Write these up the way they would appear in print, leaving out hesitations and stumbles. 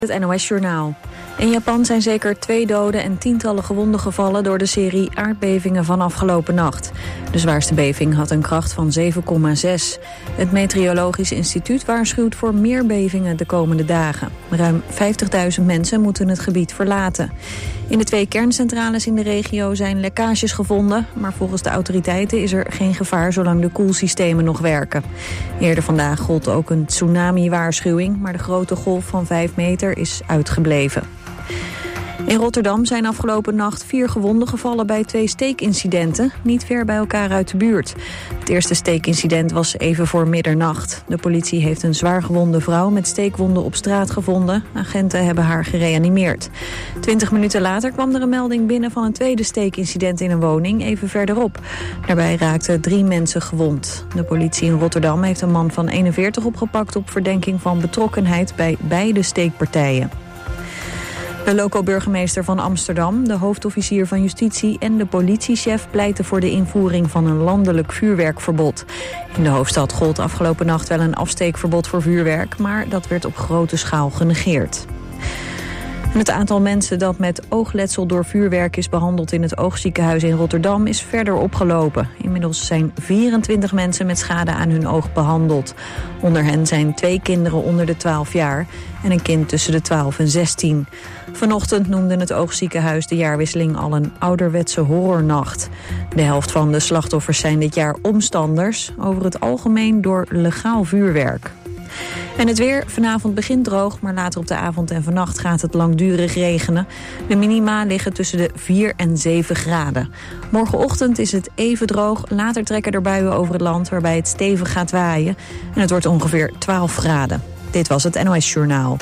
Het NOS-journaal. In Japan zijn zeker 2 doden en tientallen gewonden gevallen door de serie aardbevingen van afgelopen nacht. De zwaarste beving had een kracht van 7,6. Het Meteorologisch Instituut waarschuwt voor meer bevingen de komende dagen. Ruim 50.000 mensen moeten het gebied verlaten. In de 2 kerncentrales in de regio zijn lekkages gevonden, maar volgens de autoriteiten is er geen gevaar zolang de koelsystemen nog werken. Eerder vandaag gold ook een tsunami-waarschuwing, maar de grote golf van 5 meter is uitgebleven. In Rotterdam zijn afgelopen nacht 4 gewonden gevallen bij 2 steekincidenten, niet ver bij elkaar uit de buurt. Het eerste steekincident was even voor middernacht. De politie heeft een zwaargewonde vrouw met steekwonden op straat gevonden. Agenten hebben haar gereanimeerd. 20 minuten later kwam er een melding binnen van een tweede steekincident in een woning even verderop. Daarbij raakten 3 mensen gewond. De politie in Rotterdam heeft een man van 41 opgepakt op verdenking van betrokkenheid bij beide steekpartijen. De loco-burgemeester van Amsterdam, de hoofdofficier van Justitie en de politiechef pleiten voor de invoering van een landelijk vuurwerkverbod. In de hoofdstad gold afgelopen nacht wel een afsteekverbod voor vuurwerk, maar dat werd op grote schaal genegeerd. En het aantal mensen dat met oogletsel door vuurwerk is behandeld in het oogziekenhuis in Rotterdam is verder opgelopen. Inmiddels zijn 24 mensen met schade aan hun oog behandeld. Onder hen zijn 2 kinderen onder de 12 jaar en een kind tussen de 12 en 16. Vanochtend noemde het oogziekenhuis de jaarwisseling al een ouderwetse horrornacht. De helft van de slachtoffers zijn dit jaar omstanders, over het algemeen door legaal vuurwerk. En het weer, vanavond begint droog, maar later op de avond en vannacht gaat het langdurig regenen. De minima liggen tussen de 4 en 7 graden. Morgenochtend is het even droog, later trekken er buien over het land waarbij het stevig gaat waaien. En het wordt ongeveer 12 graden. Dit was het NOS Journaal.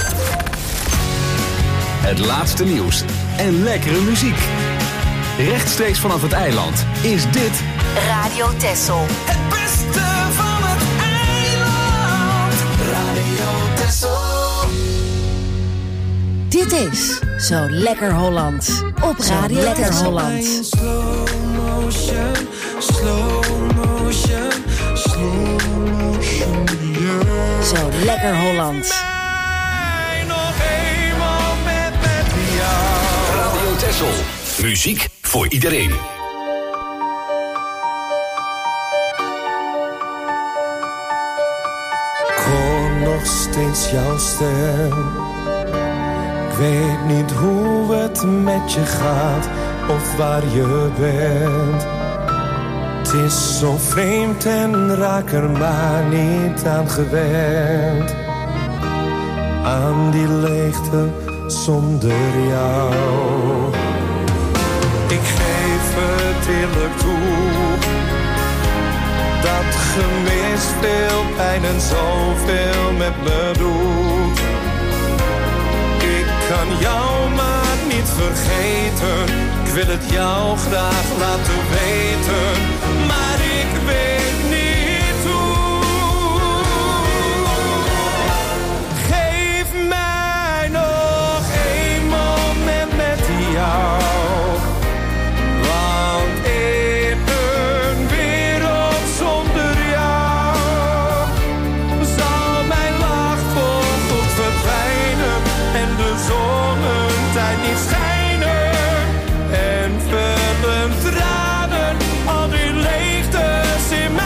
Het laatste nieuws en lekkere muziek. Rechtstreeks vanaf het eiland is dit Radio Texel. Het beste van het eiland. Radio Texel. Dit is Zo Lekker Holland op Radio Lekker Holland. Slow motion, slow motion, slow motion, yeah. Zo Lekker Holland. Radio Texel. Muziek voor iedereen. Ik hoor nog steeds jouw stem. Ik weet niet hoe het met je gaat of waar je bent. Het is zo vreemd en raak er maar niet aan gewend. Aan die leegte zonder jou. Ik geef het eerlijk toe, dat gemis veel pijn en zoveel met me doet. Ik kan jou maar niet vergeten, ik wil het jou graag laten weten, maar ik weet niet hoe. Geef mij nog een moment met jou. En vullen tranen al die leegtes in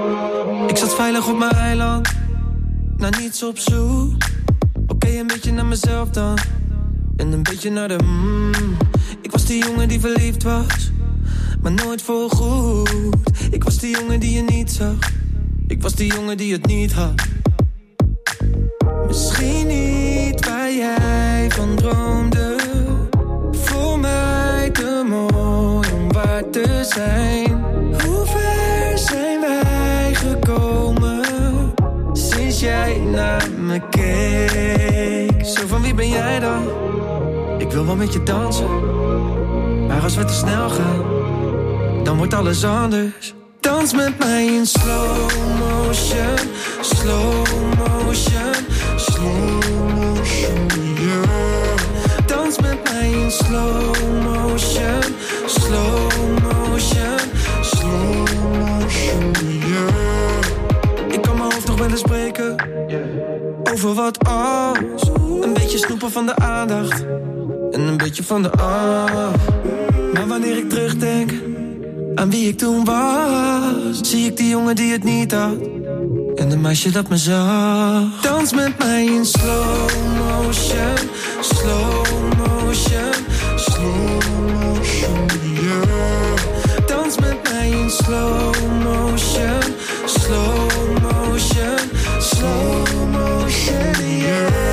Ik zat veilig op mijn eiland, naar niets op zoek. Oké, een beetje naar mezelf dan, en een beetje naar de Ik was die jongen die verliefd was, maar nooit voorgoed. Ik was die jongen die je niet zag, ik was die jongen die het niet had. Misschien niet waar jij van droomde, voor mij te mooi om waar te zijn. Hoe ver zijn wij gekomen, sinds jij naar me keek? Zo van wie ben jij dan? Ik wil wel met je dansen, maar als we te snel gaan, dan wordt alles anders. Dans met mij in slow motion, slow motion, slow motion, yeah. Dans met mij in slow motion, slow motion, slow motion, yeah. Ik kan mijn hoofd nog wel eens breken, over wat als. Een beetje snoepen van de aandacht, en een beetje van de Maar wanneer ik terugdenk aan wie ik toen was, zie ik die jongen die het niet had, en een meisje dat me zag. Dans met mij in slow motion, slow motion, slow motion, yeah. Dans met mij in slow motion, slow motion, slow motion, yeah.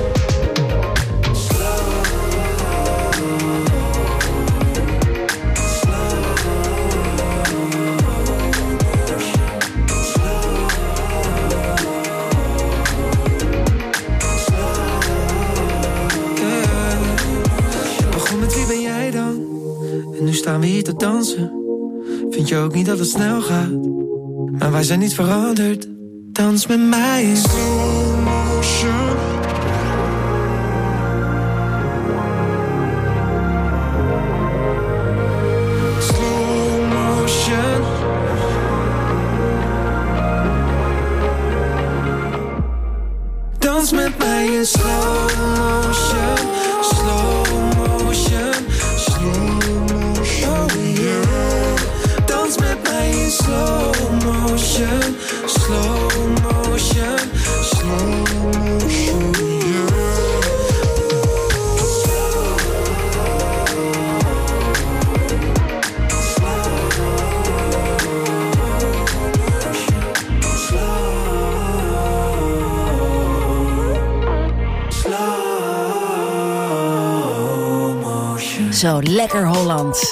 En nu staan we hier te dansen. Vind je ook niet dat het snel gaat? Maar wij zijn niet veranderd. Dans met mij in slow motion. Slow motion. Dans met mij in slow motion. Slow motion. Dans met mij in slow motion, slow motion, slow motion, Zo lekker Hollands.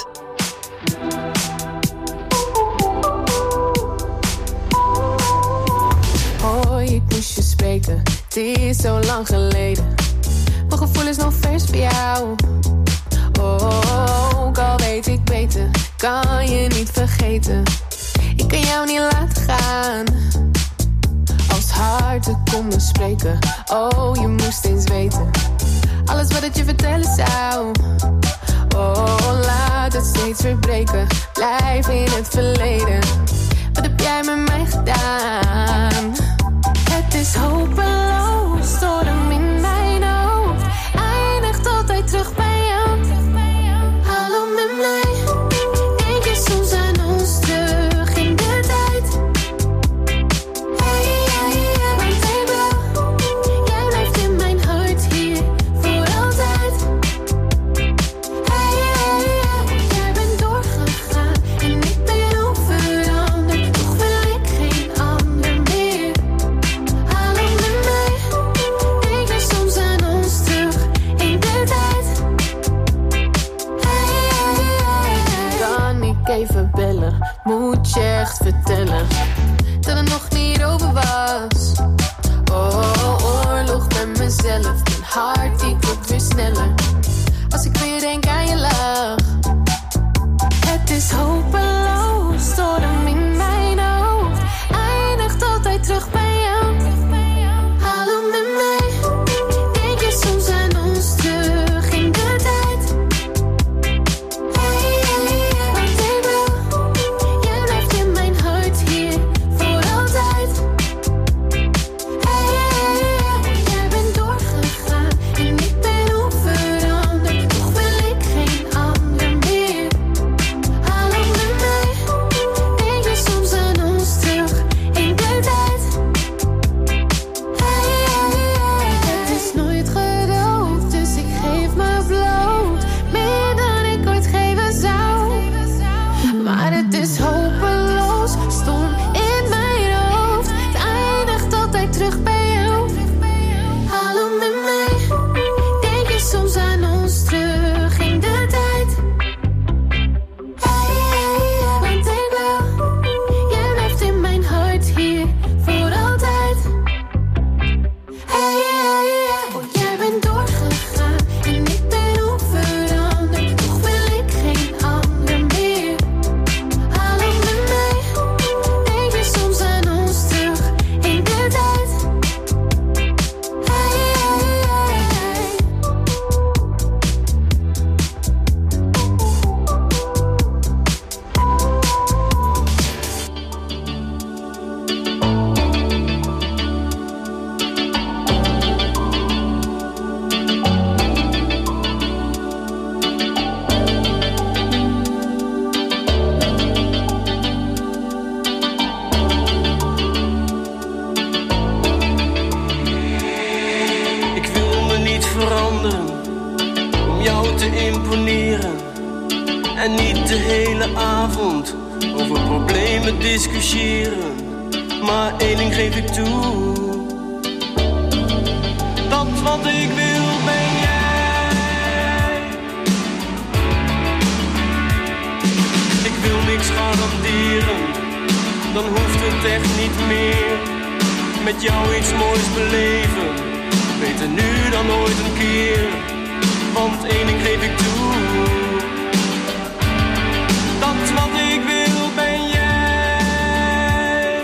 Het is zo lang geleden, mijn gevoel is nog vers bij jou. Oh, ook al weet ik beter, kan je niet vergeten. Ik kan jou niet laten gaan, als harten konden spreken. Oh, je moest eens weten, alles wat het je vertellen zou. Oh, laat het steeds verbreken, blijf in het verleden. Wat heb jij met mij gedaan? Het is hopeloos, storm in mijn hoofd. Eindigt altijd terug bij jou. Hallo met mij, denk je soms aan ons terug in de tijd? Hey, hey, hey, want hey bro, jij blijft in mijn hart hier voor altijd. Hey, hey, hey, jij bent doorgegaan en ik ben overheen. terug bij jou. Hallo met mij. Denk je soms aan ons terug in de tijd? Want ik wil, jij blijft in mijn hart hier voor altijd. Want jij bent doorgegaan en ik ben onveranderd. Toch wil ik geen ander meer. Hallo met mij. Denk je soms aan ons terug in de tijd? Ik wil me niet veranderen om jou te imponeren. En niet de hele avond over problemen discussiëren. Maar één ding geef ik toe. Dat wat ik wil ben jij. Ik wil niks garanderen, dan hoeft het echt niet meer. Met jou iets moois beleven, beter nu dan ooit een keer. Want één ding geef ik toe. Dat wat ik wil ben jij.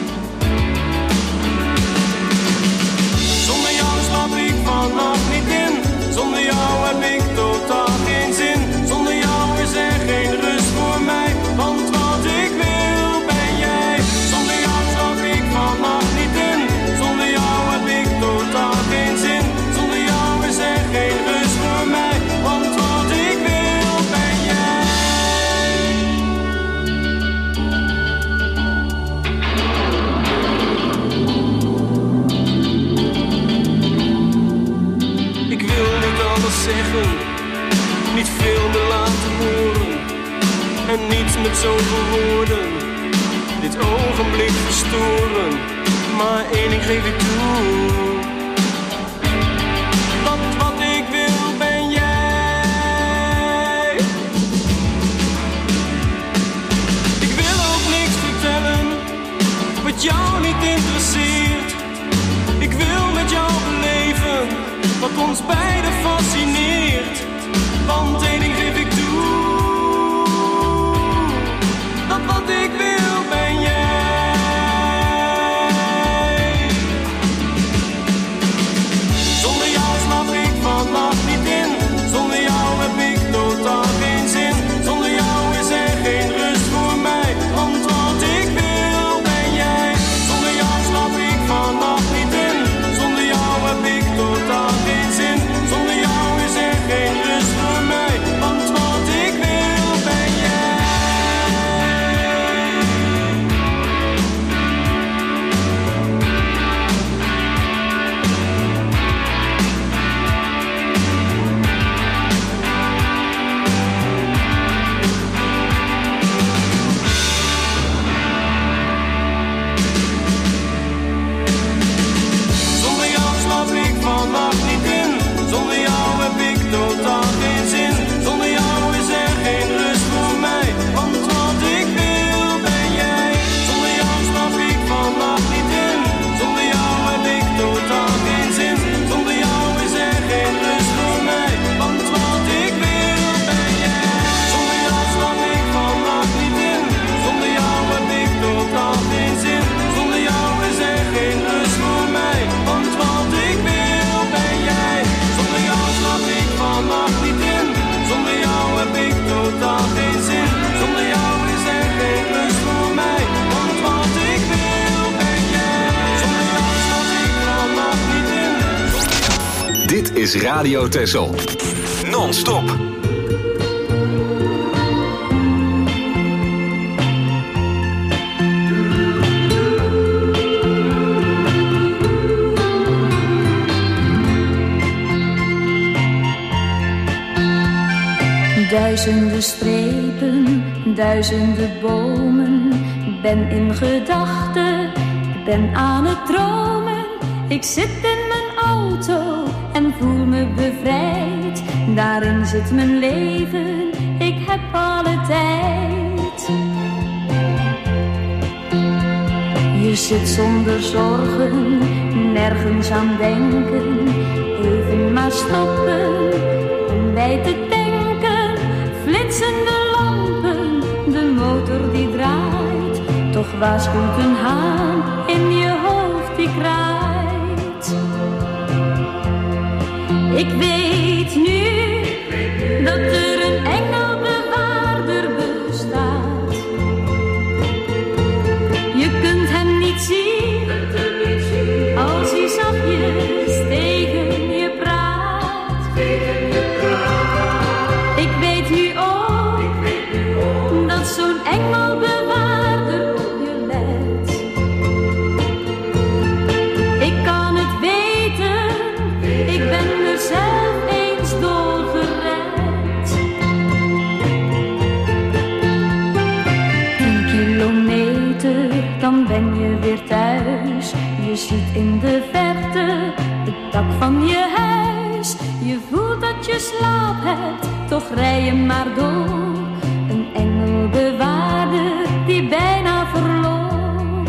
Zonder jou slaap ik vannacht niet in. Zonder jou heb ik totaal geen zin. Zonder jou is er geen rust voor mij. Want wat ik wil ben jij. Zonder jou slaap ik vannacht niet in. Zonder jou heb ik totaal geen zin. Zonder jou is er geen rust voor mij. Want wat ik wil ben jij. Ik wil niet alles zeggen, niet veel meer laten horen. En niets met zoveel woorden, dit ogenblik verstoren. Maar één ding geef ik toe. Dat wat ik wil ben jij. Ik wil ook niks vertellen wat jou niet interesseert. Ik wil met jou beleven wat ons beiden fascineert. Want één ding geef ik toe. Dat wat ik wil ben jij. Zonder jou slaap ik vannacht niet in. Zonder jou heb ik totaal geen zin. Zonder jou is er geen rust voor mij. Want wat ik wil ben jij. Zonder jou slaap ik vannacht niet in. Zonder jou heb ik totaal geen zin. Zonder jou is er geen rust voor mij. Want wat ik wil ben jij. Zonder jou slaap ik vannacht niet in. Zonder jou heb ik totaal geen zin. Zonder jou is er geen rust voor mij. Want wat ik wil ben jij. Zonder jou slaap ik vannacht niet in. Zonder jou heb ik totaal geen zin. Zonder jou is er geen rust voor mij. Want wat ik wil ben jij. Zonder jou slaap ik vannacht niet in. Zonder jou heb ik totaal geen zin. Zonder jou is er geen rust voor mij. Want wat ik wil ben jij. Zonder jou slaap ik vannacht niet in. Zonder jou heb ik totaal geen zin. Zonder jou is er geen rust voor mij. Want wat ik wil ben jij. Zonder jou slaap ik vannacht niet in. Dit is Radio Texel. Non-stop. Duizenden strepen, duizenden bomen. Ik ben in gedachten, ik ben aan het dromen. Ik zit in mijn auto en voel me bevrijd. Daarin zit mijn leven, ik heb alle tijd. Je zit zonder zorgen, nergens aan denken. Even maar stoppen om bij te tanken. Flitsende lampen, de motor die draait. Toch waarschuwt een haan in je hoofd die kraait. Ik weet nu dat er een engelbewaarder bestaat. Je kunt hem niet zien als hij zachtjes tegen je praat. Ik weet nu ook dat zo'n engelbewaarder op je let. Ik kan het weten, ik ben er zelf eens door gered. 10 kilometer, dan ben je weer thuis. Je ziet in de verte het dak van je huis. Je voelt dat je slaap hebt, toch rij je maar door. Een engelbewaarder die bijna verloor.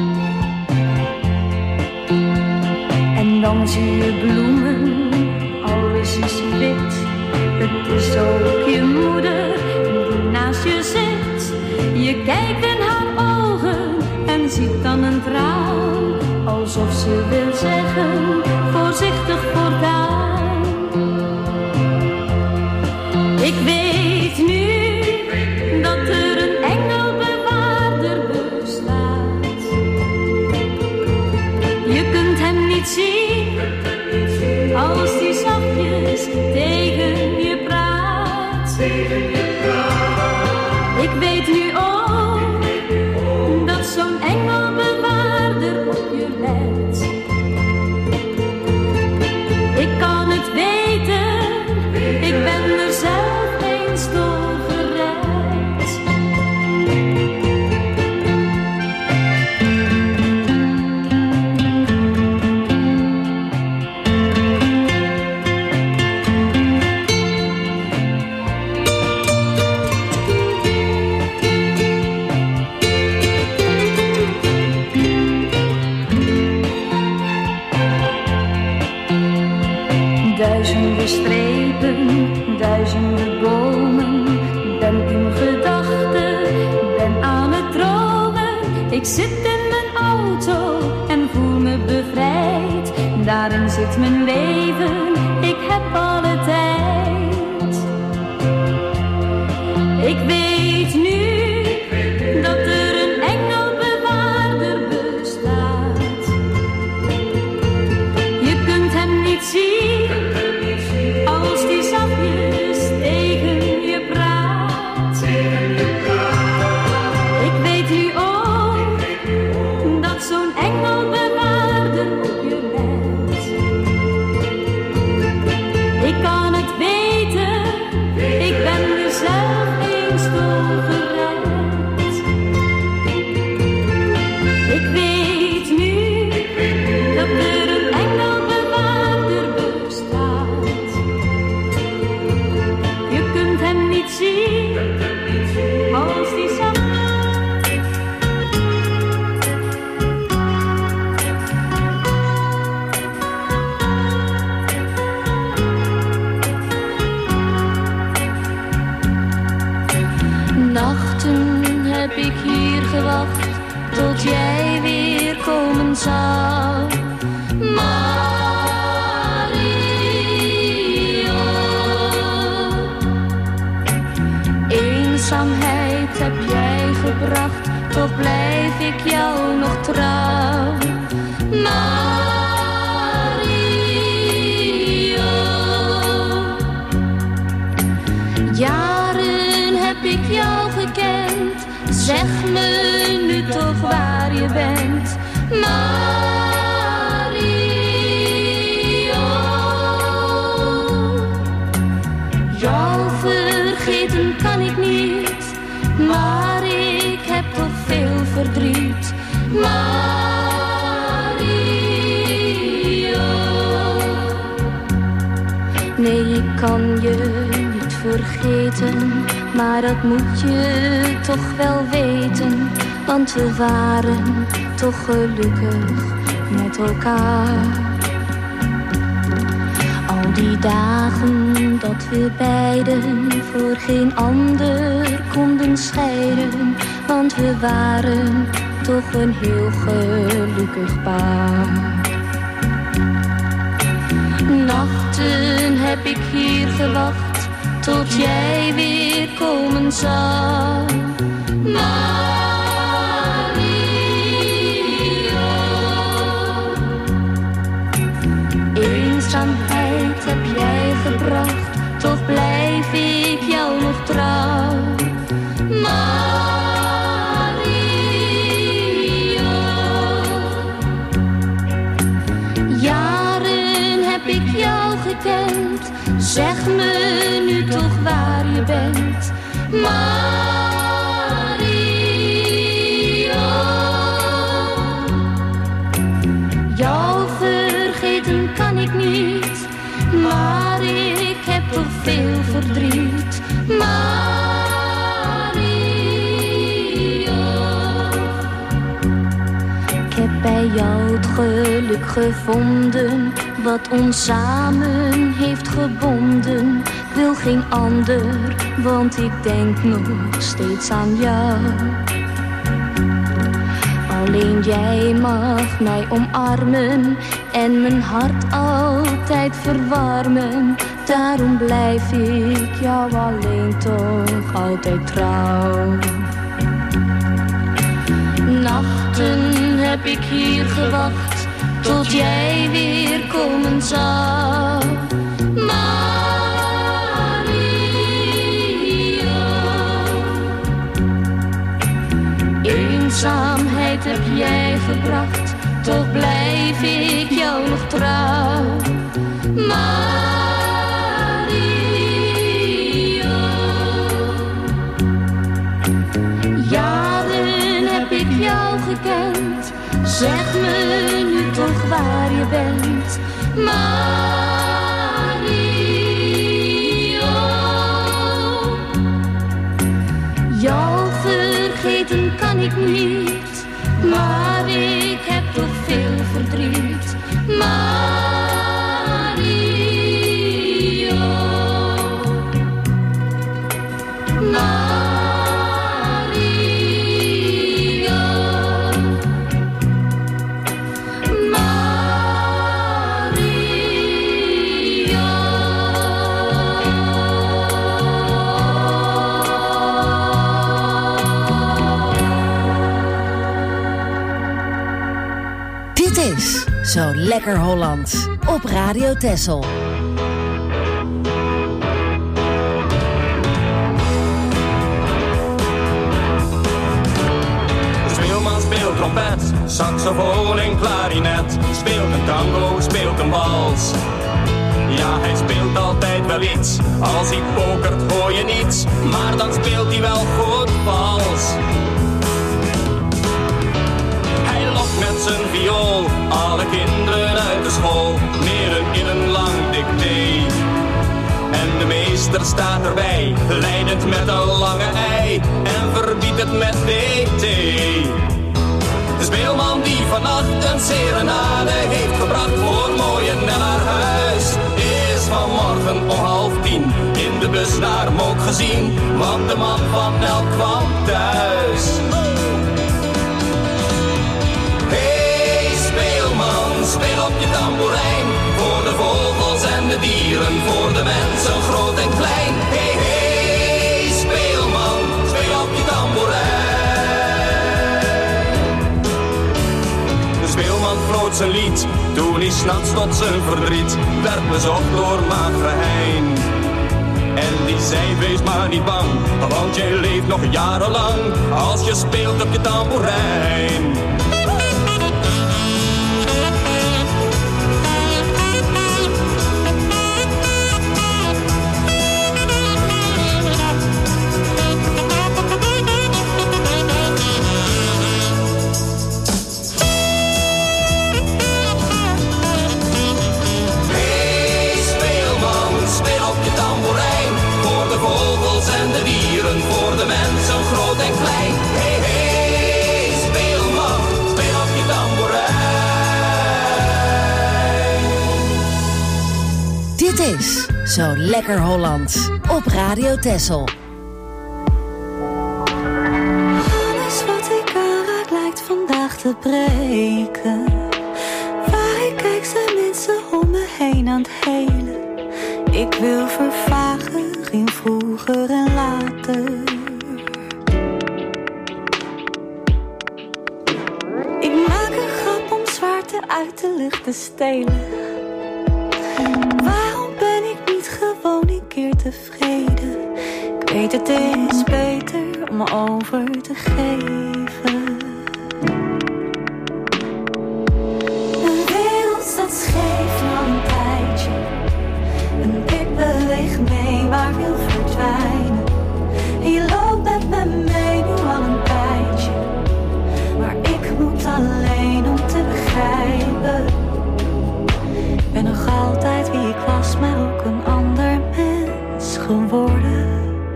En dan zie je bloemen, alles is wit. Het is ook je moeder die naast je zit. Je kijkt in haar ogen en ziet dan een traan. Alsof ze wil zeggen, voorzichtig voortaan. Ik weet nu dat er een engelbewaarder bestaat. Je kunt hem niet zien als die zachtjes tegen je praat. Ik weet nu ook dat zo'n engelbewaarder op je let. Ik kan het weten, ik ben er zelf eens door gered. Duizenden strepen, duizenden bomen. Ben in gedachten, ben aan het dromen. Ik zit in mijn auto en voel me bevrijd. Daarin zit mijn leven, ik heb alle tijd. Ik weet nu dat er een engelbewaarder bestaat. Je kunt hem niet zien als die zachtjes tegen je praat. Ik weet nu ook dat zo'n engelbewaarder op je let. Ik kan het weten, ik ben er zelf eens door gered. Ik weet nu dat er een engelbewaarder bestaat. Je kunt hem niet zien als die zacht. Nachten heb ik hier gewacht tot jij weer komen zou. Eenzaamheid heb jij gebracht, toch blijf ik jou nog trouw. Mario, jaren heb ik jou gekend, zeg me nu toch waar je bent. Jou vergeten kan ik niet, maar ik heb toch veel verdriet. Mario, kan je niet vergeten, maar dat moet je toch wel weten. Want we waren toch gelukkig met elkaar. Al die dagen dat we beiden voor geen ander konden scheiden. Want we waren toch een heel gelukkig paar. Nachten heb ik hier gewacht tot jij weer komen zou. Eenzaamheid heb jij gebracht, toch blijf ik jou nog trouw. Mario. Jaren heb ik jou gekend, zeg me nu toch waar je bent. Kan ik niet, maar ik heb toch veel verdriet. Mario. Ik heb bij jou het geluk gevonden, wat ons samen heeft gebonden. Ik wil geen ander, want ik denk nog steeds aan jou. Alleen jij mag mij omarmen en mijn hart altijd verwarmen. Daarom blijf ik jou alleen toch altijd trouw. Nachten heb ik hier gewacht tot jij weer komen zou. Eenzaamheid heb jij gebracht, toch blijf ik jou nog trouw. Mario. Jaren heb ik jou gekend, zeg me nu toch waar je bent. Mario. Jou vergeten kan ik niet, maar ik heb toch veel verdriet. Mario. Mario. Dit is Zo Lekker Hollands op Radio Texel. De speelman speelt trompet, saxofoon en klarinet. Speelt een tango, speelt een wals. Ja, hij speelt altijd wel iets. Als hij pokert hoor je niets, maar dan speelt hij wel goed vals. Met zijn viool, alle kinderen uit de school leren in een lang dicté. En de meester staat erbij, leidend met een lange ei en verbiedt het met DT. De speelman die vannacht een serenade heeft gebracht voor mooie Nel naar huis, is vanmorgen om 9:30 in de bus naar Mook gezien, want de man van Nel kwam thuis. Speel op je tamboerijn, voor de vogels en de dieren, voor de mensen groot en klein. Hey, hey, speelman, speel op je tamboerijn. De speelman floot zijn lied, toen hij 's nachts tot zijn verdriet werd bezocht door magere Hein. En die zei, wees maar niet bang, want jij leeft nog jarenlang als je speelt op je tamboerijn. Speel op je is Zo Lekker Hollands op Radio Texel. Alles wat ik aanraak lijkt vandaag te breken. Waar ik kijk zijn mensen om me heen aan het helen. Ik wil vervagen in vroeger en later. Ik maak een grap om zwaarte uit de lucht te stelen. Waarom ben ik niet gewoon een keer tevreden? Ik weet het is beter om over te geven. Een wereld staat scheef na een tijdje. En ik beweeg mee maar wil verdwijnen. En je loopt met me mee nu al een tijdje. Maar ik moet alleen om te begrijpen. Ik ben nog altijd wie ik was, maar ook een ander mens geworden.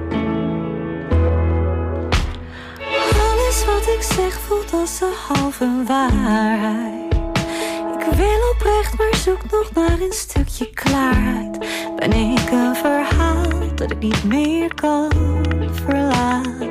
Alles wat ik zeg voelt als een halve waarheid. Ik wil oprecht, maar zoek nog naar een stukje klaarheid. Ben ik een verhaal dat ik niet meer kan verlaten?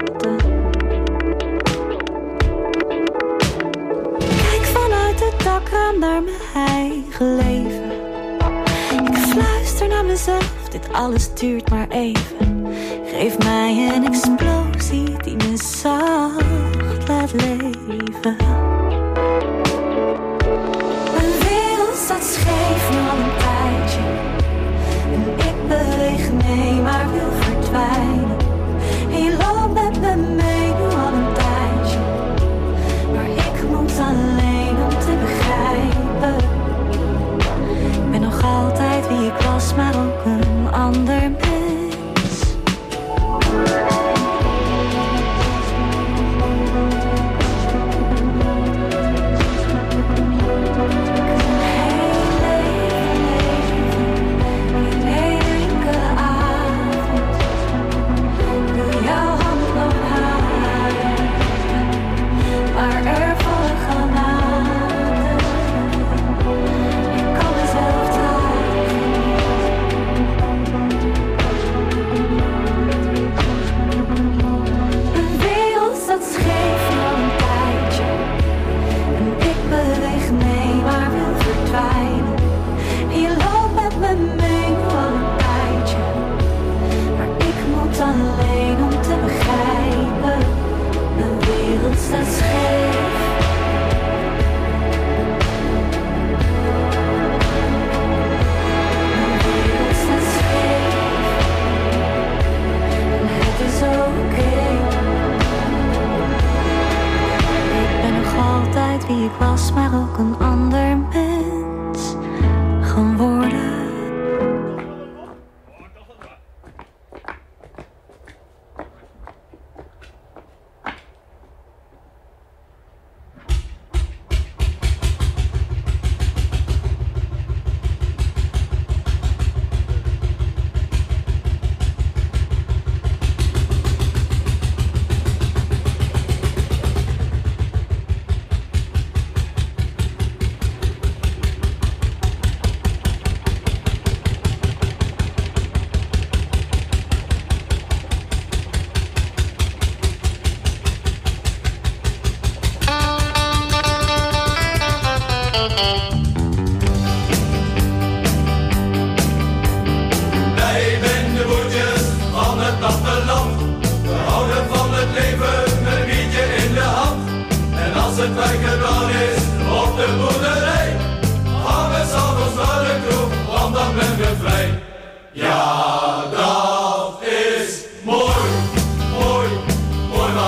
Kijk vanuit het dakraam naar mijn eigen leven. Ik fluister naar mezelf, dit alles duurt maar even. Geef mij een explosie die me zacht laat leven. Mijn wereld staat scheef nu al een tijdje. En ik beweeg mee maar wil verdwijnen. En je loopt met me mee nu al een tijdje. Maar ik moet alleen om te begrijpen. Ik ben nog altijd wie ik was, maar ook een ander mens.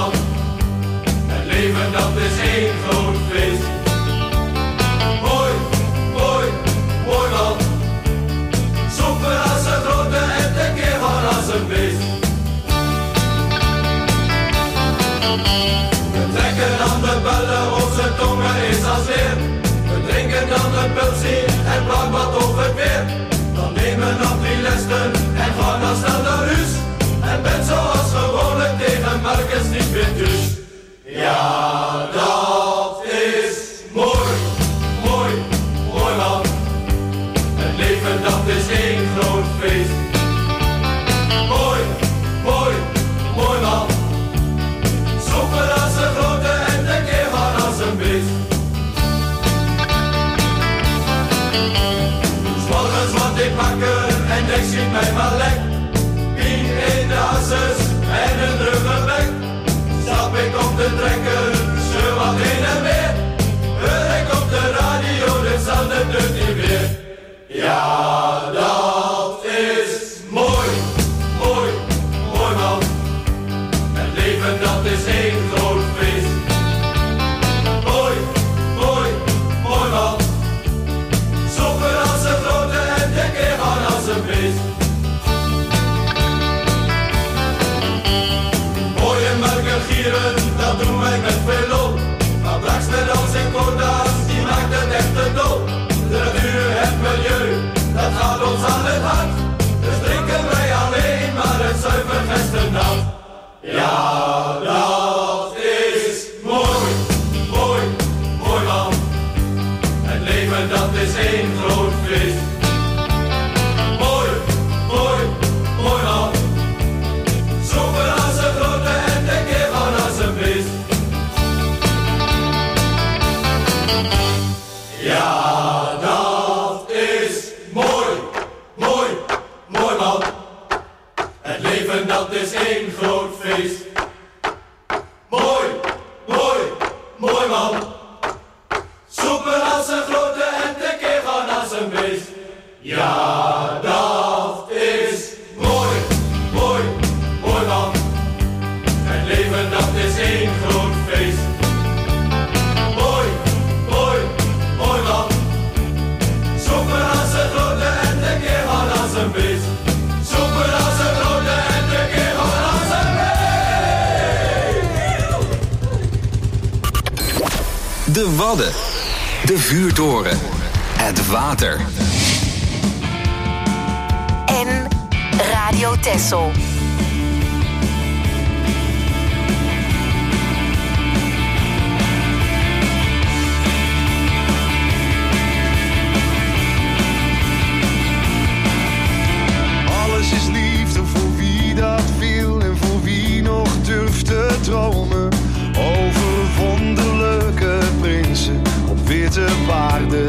Dat is één groot feest. Mooi. mij maar lek. Pien in de asses en een ruggenbek. Stap ik op de trekker, ze wat heen en weer. Hoor ik op de radio, dit zal de deur niet meer. Ja, dat is mooi, mooi, mooi man. Het leven dat is één groot feest. Mooi, mooi, mooi man. Zoeken als een grote en de keer gaan als een beest. Mooie melken gieren, dat doen wij met veel loon. Maar straks met al zijn quota's, die maakt het echt te dol. De natuur, het milieu, dat gaat ons aan het hart. Dus drinken wij alleen maar het zuiver gesternat. Ja, dat is mooi, mooi, mooi man. Het leven dat is één groot feest. Mooi, mooi, mooi man. Zoeken als een grote en de keer van als een beest. Ja, dat is mooi, mooi, mooi man. Het leven dat is één groot feest. Mooi, mooi, mooi man. Zoeken als een grote en de keer van als een beest. Ja, dat is mooi, mooi, mooi man. Het leven dat is één groot feest. Mooi, mooi, mooi man. Zoeken als een grote en de keer van als een beest. Zoeken als een grote en de keer van als een beest. De Wadden. De vuurtoren. Het water. En Radio Texel. Alles is liefde voor wie dat wil en voor wie nog durft te dromen. Over wonderlijke prinsen op witte paarden.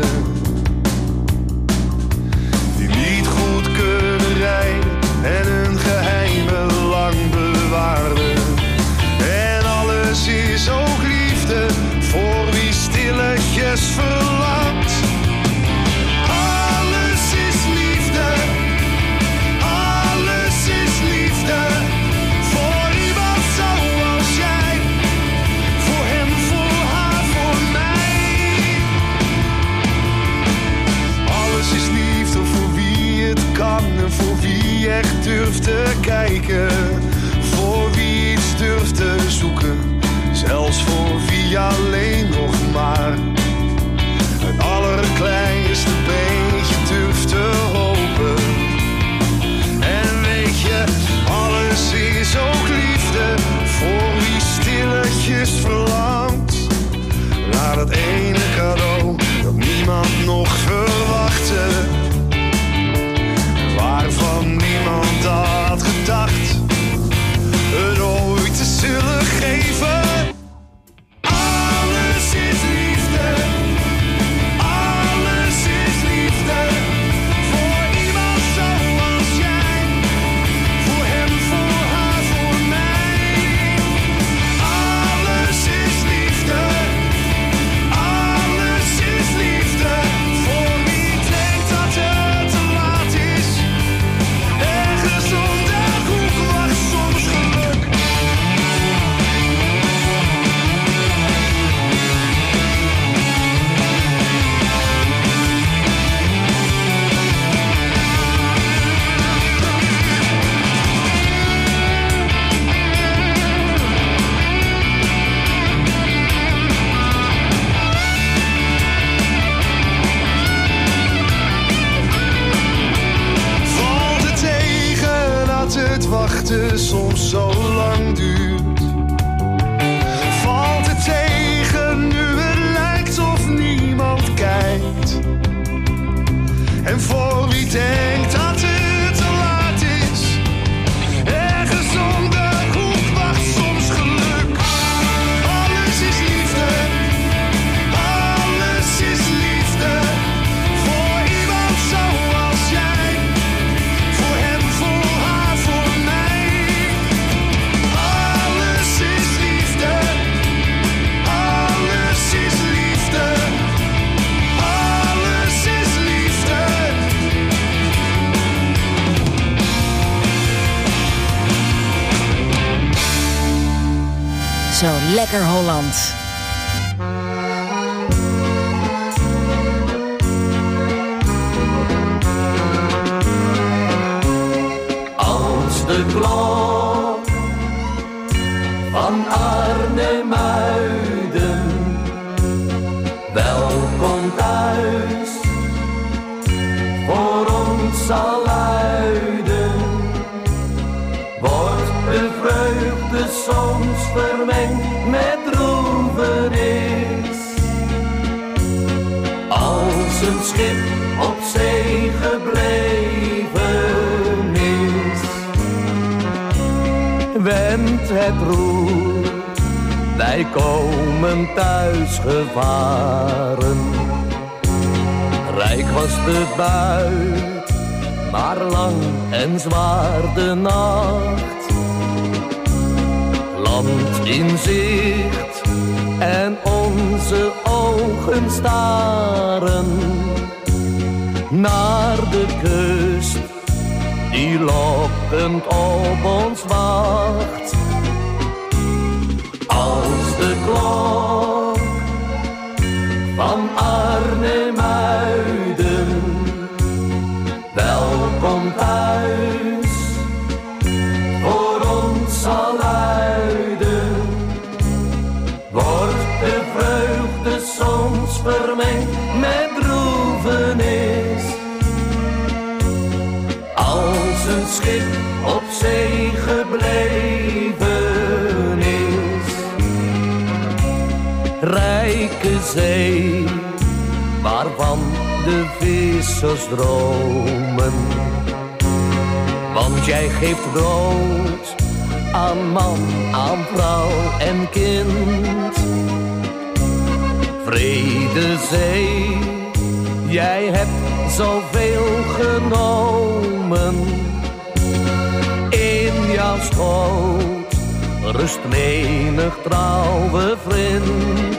Die niet goed kunnen rijden en hun geheimen lang bewaarden. En alles is ook liefde voor wie stilletjes verlangt. Alles is liefde. Alles is liefde. Voor iemand zoals jij. Voor hem, voor haar, voor mij. Alles is liefde voor wie het kan en voor wie echt durft te kijken. Voor wie iets durft te zoeken. Zelfs voor wie alleen nog maar het allerkleinste beetje durft te hopen. En weet je, alles is ook liefde voor wie stilletjes verlangt naar dat ene cadeau dat niemand nog verwachtte. Waarvan niemand had gedacht het ooit te zullen geven. Alles is liefde. Alles is liefde. Voor iemand zoals jij. Voor hem, voor haar, voor mij. Alles is liefde. Alles is liefde. Voor wie denkt dat het te laat is. Ergens om de hoek wacht soms geluk. Valt het tegen dat het wachten soms zo lang duurt? Valt het tegen nu het lijkt of niemand kijkt? En voor wie denkt dat het te laat is, ergens om de hoek wacht soms geluk. Alles is liefde. Alles is liefde. Voor iemand zoals jij. Voor hem, Zo lekker Holland. Als de klok van Arnhem-Muiden welkom thuis voor ons zal luiden, wordt de vreugde soms vermengd met droevenis. Als een schip op zee gebleven is, wendt het roer, wij komen thuis gevaren. Rijk was de buit, maar lang en zwaar de nacht. Land in zicht en onze ogen staren naar de kust die lokkend op ons wacht. Als de klok van Arnhem-Muiden welkom thuis voor ons zal luiden, wordt de vreugde soms vermengd met droevenis. Als een schip op zee gebleven is, rijke zee waarvan de vissers dromen. Want jij geeft brood aan man, aan vrouw en kind. Vrede zee, jij hebt zoveel genomen. In jouw schoot rust menig trouwe vriend.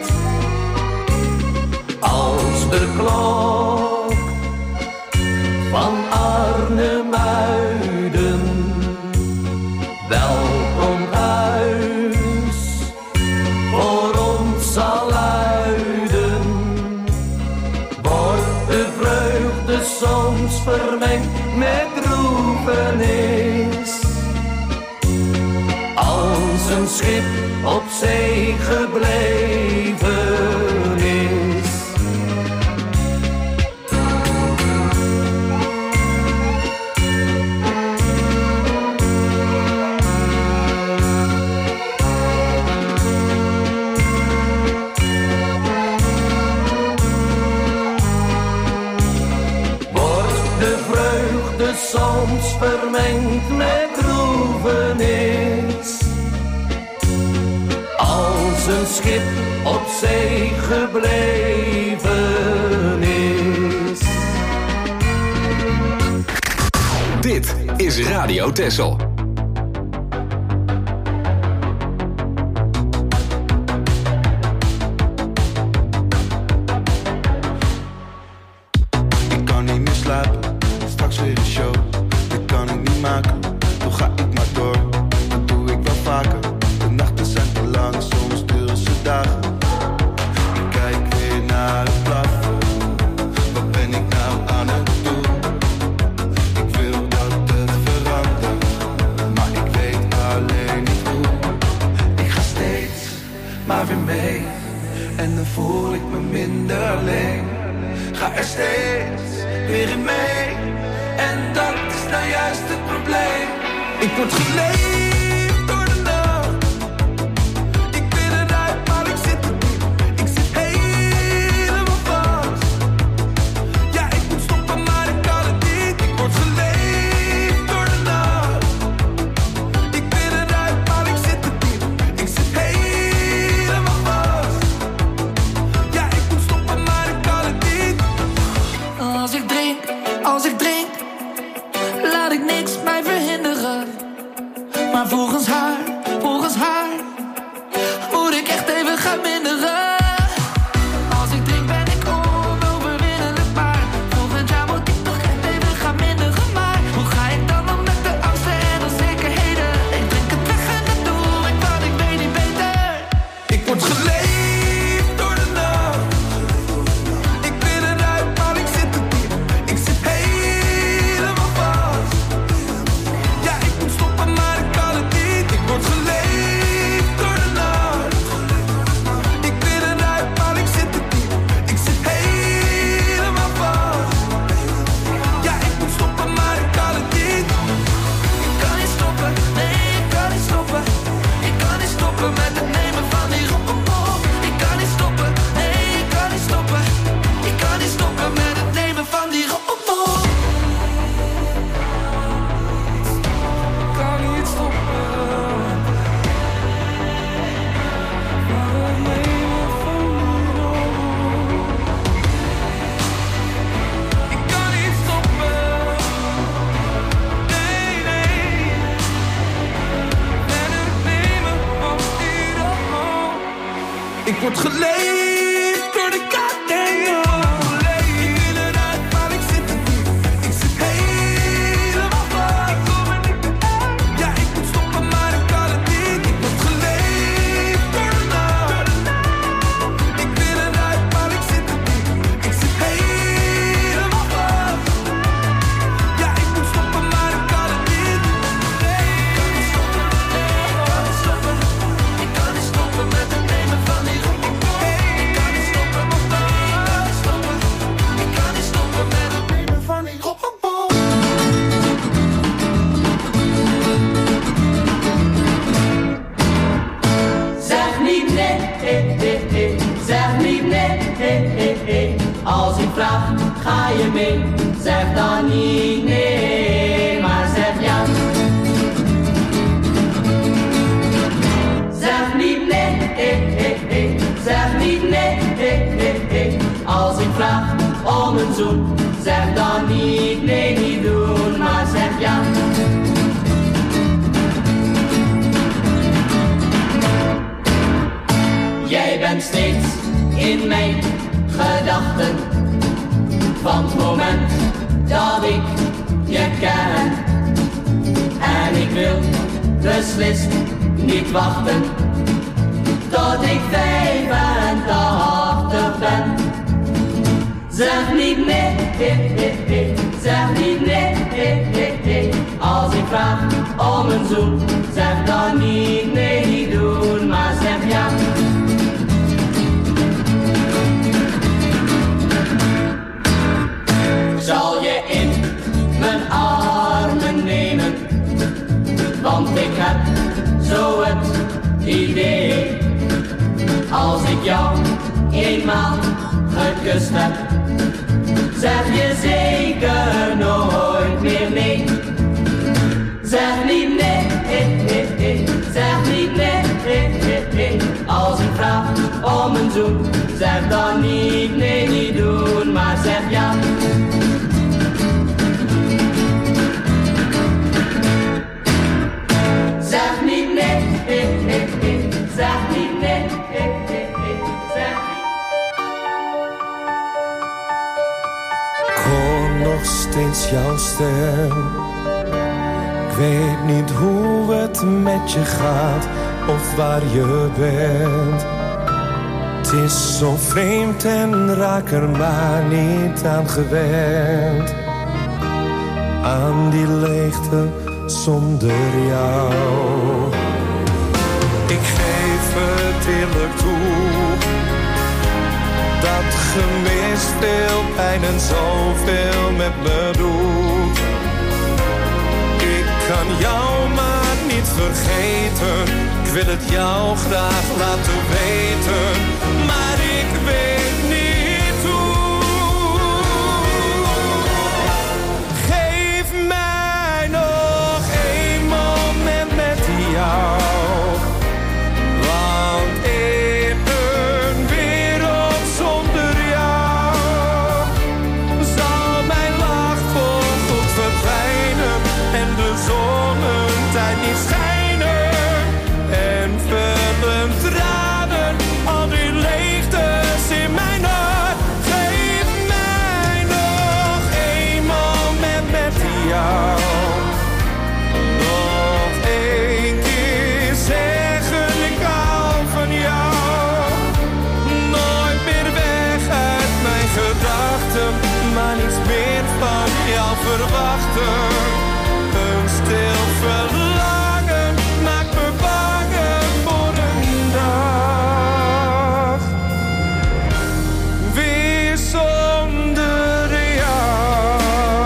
Als de klok van Arnhem-Muiden welkom thuis voor ons zal luiden, wordt de vreugde soms vermengd met droevenis. Als een schip op zee gebleven is. Soms vermengd met droevenis. Als een schip op zee gebleven is. Dit is Radio Texel. Ik kan niet meer slapen, straks weer een show. Dit kan ik niet maken, toch ga ik maar door. Dat doe ik wel vaker, de nachten zijn te lang, soms duren ze dagen. Ik kijk weer naar het plafond, wat ben ik nou aan het doen? Ik wil dat het verandert, maar ik weet alleen niet hoe. Ik ga steeds maar weer mee, en dan voel ik me minder alleen. Ga er steeds weer in mee, en dat is nou juist het probleem. Ik word geleefd door de nacht. Ik ben eruit, maar ik zit er niet. Ik zit helemaal vast. Ja, ik moet stoppen, maar ik kan het niet. Ik word geleefd door de nacht. Ik ben eruit, maar ik zit er niet. Ik zit helemaal vast. Ja, ik moet stoppen, maar ik kan het niet. Als ik drink, laat ik niks mij verhinderen. Maar word geleefd door de kat en jou. Ik wil eruit, maar ik zit er niet. Ik zit helemaal vast. Ja, ik moet stoppen, maar ik kan het niet. Ik word geleefd door de nacht. Ik wil eruit, maar ik zit er niet. Ik zit helemaal vast. Ja, ik moet stoppen, maar ik kan het niet. Ik kan niet stoppen, ik kan niet stoppen met het nemen van die roep. Ik kan niet stoppen, nog nooit stoppen. Ik kan niet stoppen met het nemen van die roep. Zeg niet nee, zeg niet nee, als ik vraag, ga je mee? Zeg dan niet nee, maar zeg ja. Zeg niet nee, zeg niet nee, als ik vraag om een zoen. Zeg dan niet nee, niet doen, maar zeg ja. Jij bent steeds in mijn gedachten, van het moment dat ik je ken. En ik wil beslist niet wachten, tot ik 85 ben. Zeg niet nee, zeg niet nee, als ik vraag om een zoen. Zeg dan niet nee, niet doen, maar zeg ja. Zal je in mijn armen nemen, want ik heb zo het idee. Als ik jou eenmaal gekust heb, zeg je zeker nooit meer nee. Zeg niet nee, zeg niet nee, als ik vraag om een zoen. Zeg dan niet nee, niet doen, maar zeg ja. Zeg niet nee, zeg niet nee, zeg niet. Ik hoor nog steeds jouw stem. Ik weet niet hoe het met je gaat of waar je bent. Het is zo vreemd en raak er maar niet aan gewend. Aan die leegte zonder jou. Ik geef het eerlijk toe, dat gemis veel pijn en zoveel met me doet. Ik kan jou maar niet vergeten, ik wil het jou graag laten weten, maar ik weet niet hoe. Geef mij nog één moment met jou, want in een wereld zonder jou zal mijn lach voorgoed verdwijnen en de zonnetijd niet schijnen. En vullen tranen al die leegtes in mijn hart. Geef mij nog één moment met jou. Nog één keer zeggen ik hou van jou. Nooit meer weg uit mijn gedachten, maar niets meer van jou verwachten. Een stil verlangen maakt me bang voor een dag weer zonder jou.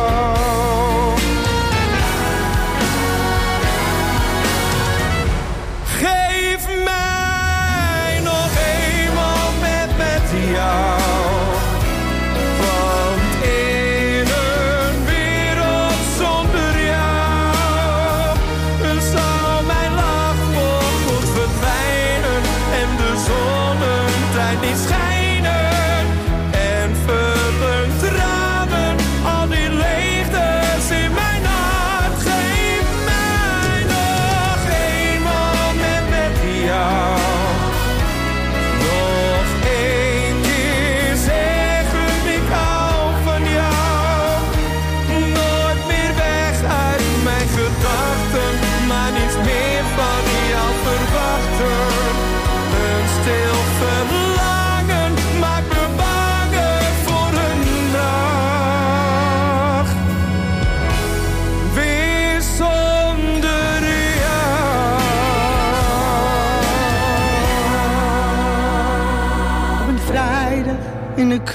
Geef mij nog één moment met jou, want in een wereld zonder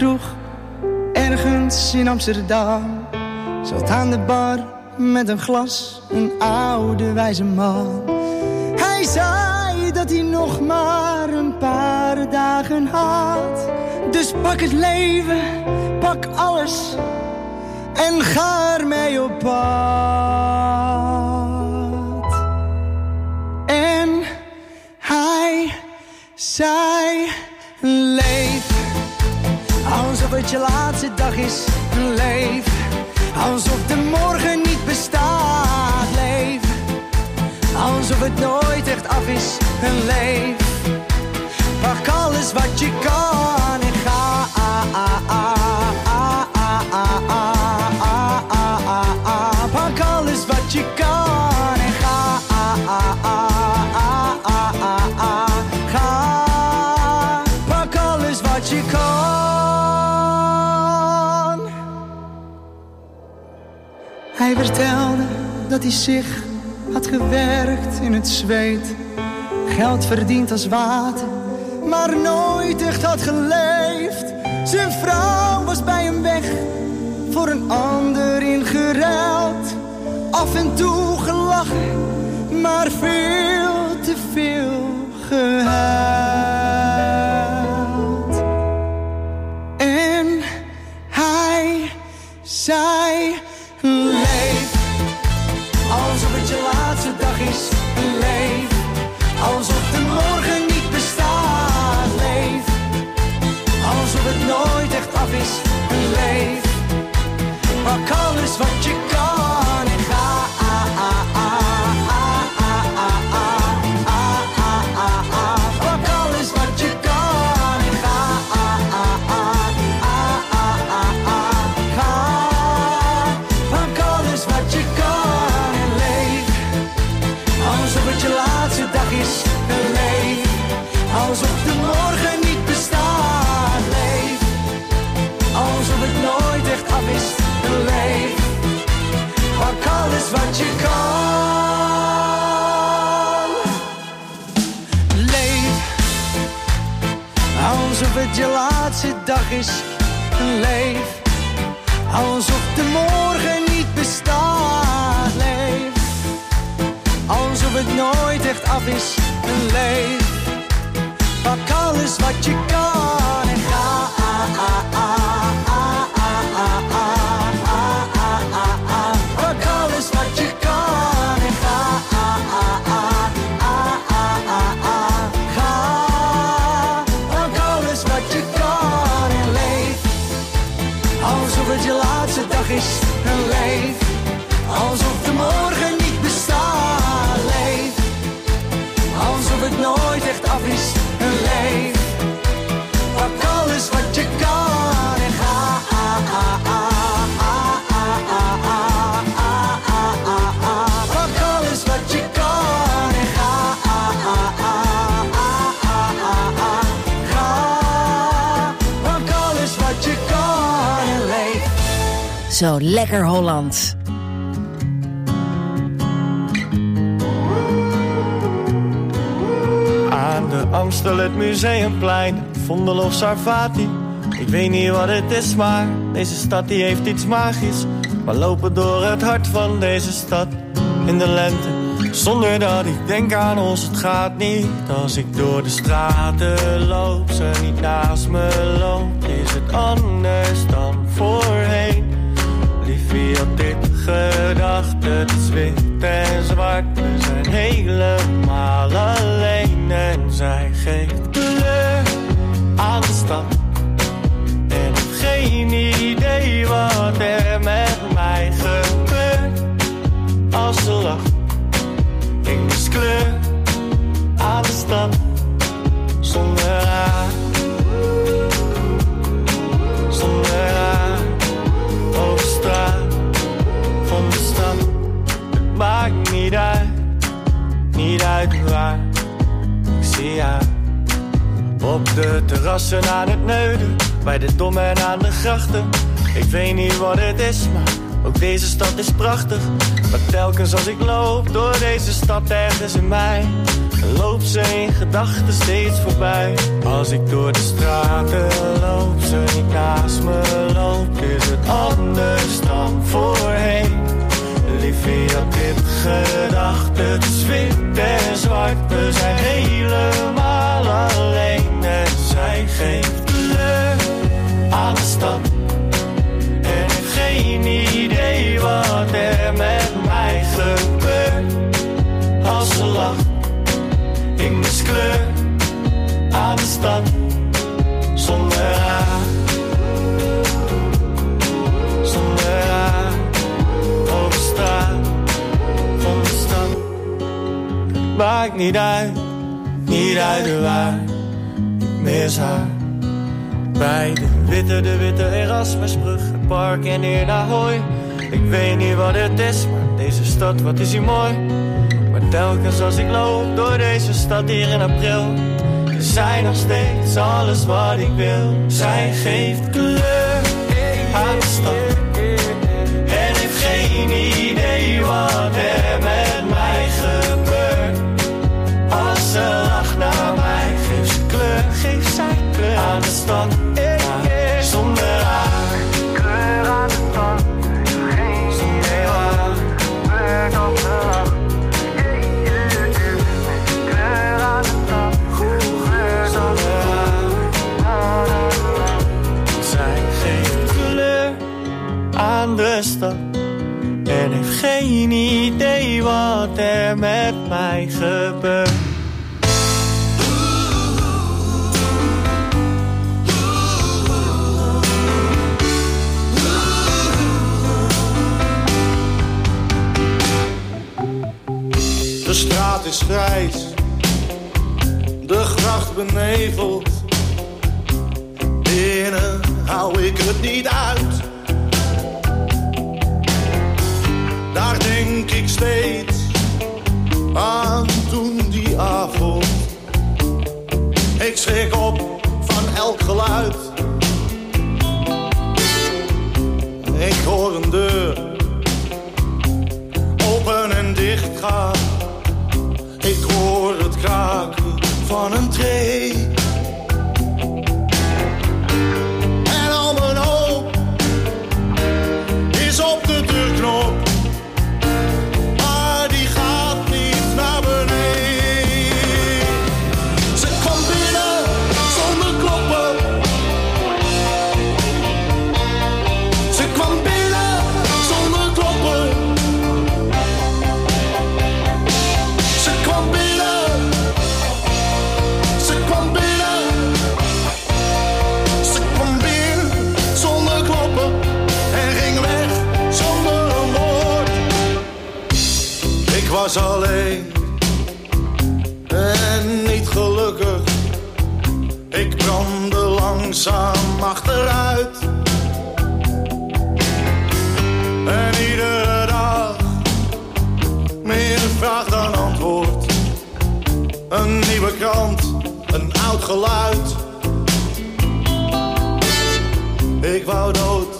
kroeg, ergens in Amsterdam. Zat aan de bar met een glas, een oude wijze man. Hij zei dat hij nog maar een paar dagen had. Dus pak het leven, pak alles en ga ermee op pad. En hij zei, leef alsof het je laatste dag is. Leef alsof de morgen niet bestaat. Leef alsof het nooit echt af is. Leef, pak alles wat je kan en ga. Pak alles wat je kan en ga. Ga, pak alles wat je kan. Hij vertelde dat hij zich had gewerkt in het zweet, geld verdiend als water, maar nooit echt had geleefd. Zijn vrouw was bij hem weg, voor een ander ingeruild. Af en toe gelachen, maar veel te veel gehuild. En hij zei, leef alsof het je laatste dag is. Leef alsof de morgen niet bestaat. Leef alsof het nooit echt af is. Leef, pak alles wat je kan en ga. Pak alles wat je kan en ga. Ga, pak alles wat je kan en leef alsof het je laatste dag is. Leef alsof de morgen niet bestaat. Leef alsof het nooit echt af is. Leef, pak alles wat je kan. Leef alsof het je laatste dag is. Leef alsof de morgen niet bestaat. Leef alsof het nooit echt af is. Leef, pak alles wat je kan en ga. Pak alles wat je kan en ga. Ga, pak alles wat je kan en leef alsof het je laatste dag is. Leef alsof de morgen niet bestaat. Leef alsof het nooit echt af is. Leef, pak alles wat je kan en ga. Pak alles wat je kan en ga. Ga, pak alles wat je kan en leef. Zo lekker Hollands. Aan de Amstel, het Museumplein, Vondel of Sarfati. Ik weet niet wat het is, maar deze stad die heeft iets magisch. We lopen door het hart van deze stad in de lente, zonder dat ik denk aan ons. Het gaat niet als ik door de straten loop, ze niet naast me loopt. Is het anders dan voorheen? Liefie had dit gedacht, het is wit en zwart. We zijn helemaal alleen en zij geeft kleur aan de stad. En ik heb geen idee wat er met mij gebeurt als ze lacht. Ik mis kleur aan de stad zonder haar. Zonder haar over straat van de stad. Het maakt niet uit waar. Ik zie haar op de terrassen aan het Neuden, bij de Dom en aan de grachten. Ik weet niet wat het is, maar ook deze stad is prachtig. Maar telkens als ik loop door deze stad, ergens in mij Loopt ze in gedachten steeds voorbij. Als ik door de straten loop, ze niet naast me loopt, is het anders dan voorheen. Liefie, had dit gedacht, het is wit en zwart. We zijn helemaal alleen en zij geeft kleur aan de stad. En heeft geen idee wat er met mij gebeurt. Als ze lacht, ik mis kleur aan de stad. Zonder haar, zonder haar. Over straat van de stad. Het maakt niet uit de waar. Ik mis haar. Bij de witte Erasmusbrug, het park en hier naar Hooi. Ik weet niet wat het is, maar deze stad, wat is hier mooi. Maar telkens als ik loop door deze stad hier in april, is zij nog steeds alles wat ik wil. Zij geeft kleur aan de stad. En heeft geen idee wat er met mij gebeurt. Als ze lacht naar mij, geeft ze kleur, geeft zij kleur aan de stad. Zonder haar, kleur aan de stad. Geen idee wat gebeurt als ze lacht. Kleur aan de stad, zonder haar. Zij geeft kleur aan de stad. En heeft geen idee wat er met mij gebeurt. De straat is grijs, de gracht beneveld. Binnen hou ik het niet uit. Daar denk ik steeds aan toen die avond. Ik schrik op van elk geluid. Ik hoor een deur open en dicht gaan. Ik hoor het kraken van een tree. En al mijn hoop is op de deurknop. Maar die gaat niet naar beneden. Ze kwam binnen zonder kloppen. Ze kwam binnen zonder kloppen. Ze kwam binnen. Ze kwam binnen. Ze kwam binnen zonder kloppen. En ging weg zonder een woord. Ik was alleen en niet gelukkig. Ik brandde langzaam achteruit. En iedere dag meer vraag dan antwoord. Een nieuwe krant, een oud geluid. Ik wou dood.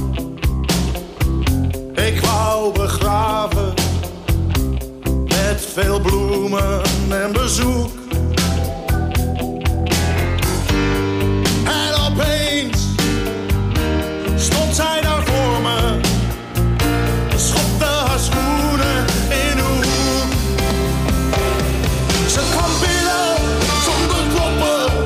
Ik wou begraven. Met veel bloemen en bezoek. En opeens stond zij daar voor me. Schopte haar schoenen in de hoek. Ze kwam binnen zonder kloppen.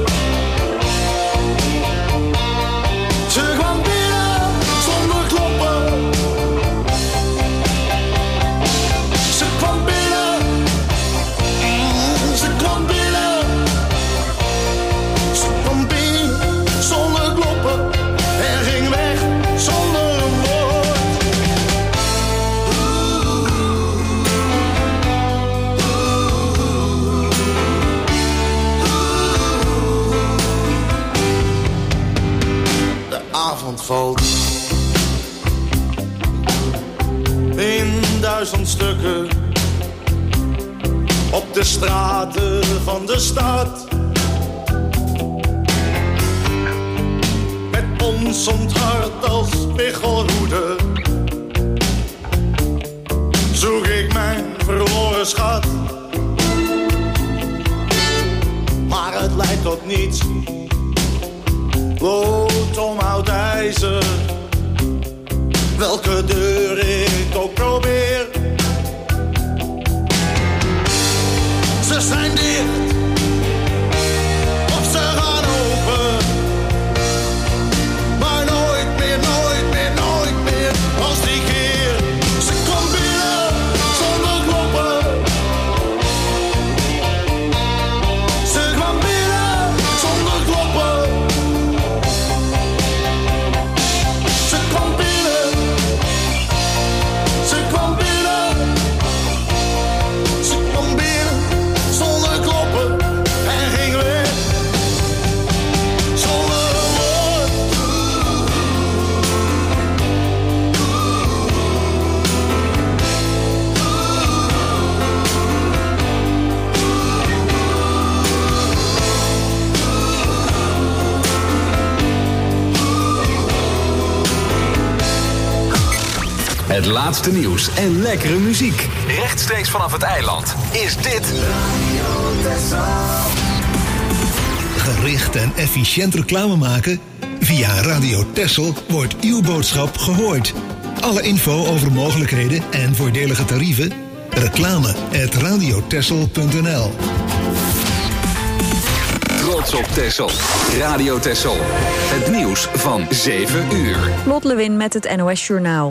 Ze kwam binnen zonder kloppen. Ze kwam binnen. Ze kwam binnen. Ze kwam binnen zonder kloppen. En ging weg zonder een woord. De avond valt in 1000 stukken op de straten van de stad. Met ons onthard als spiegelhoede zoek ik mijn verloren schat. niets. Lood om oud ijzer. Welke deur ik ook probeer. Ze zijn dicht. Of ze gaan open. Maar nooit meer, nooit meer, nooit meer. Als die keer. Ze kwam binnen zonder kloppen. Ze kwam binnen zonder kloppen. Ze kwam binnen. Ze kwam binnen. Ze kwam binnen zonder kloppen. En ging weg. Zonder een woord. Het laatste nieuws en lekkere muziek. Rechtstreeks vanaf het eiland is dit... Gericht en efficiënt reclame maken? Via Radio Texel wordt uw boodschap gehoord. Alle info over mogelijkheden en voordelige tarieven? reclame@radiotexel.nl. Trots op Texel. Radio Texel. Het nieuws van 7 uur. Lot Lewin met het NOS Journaal.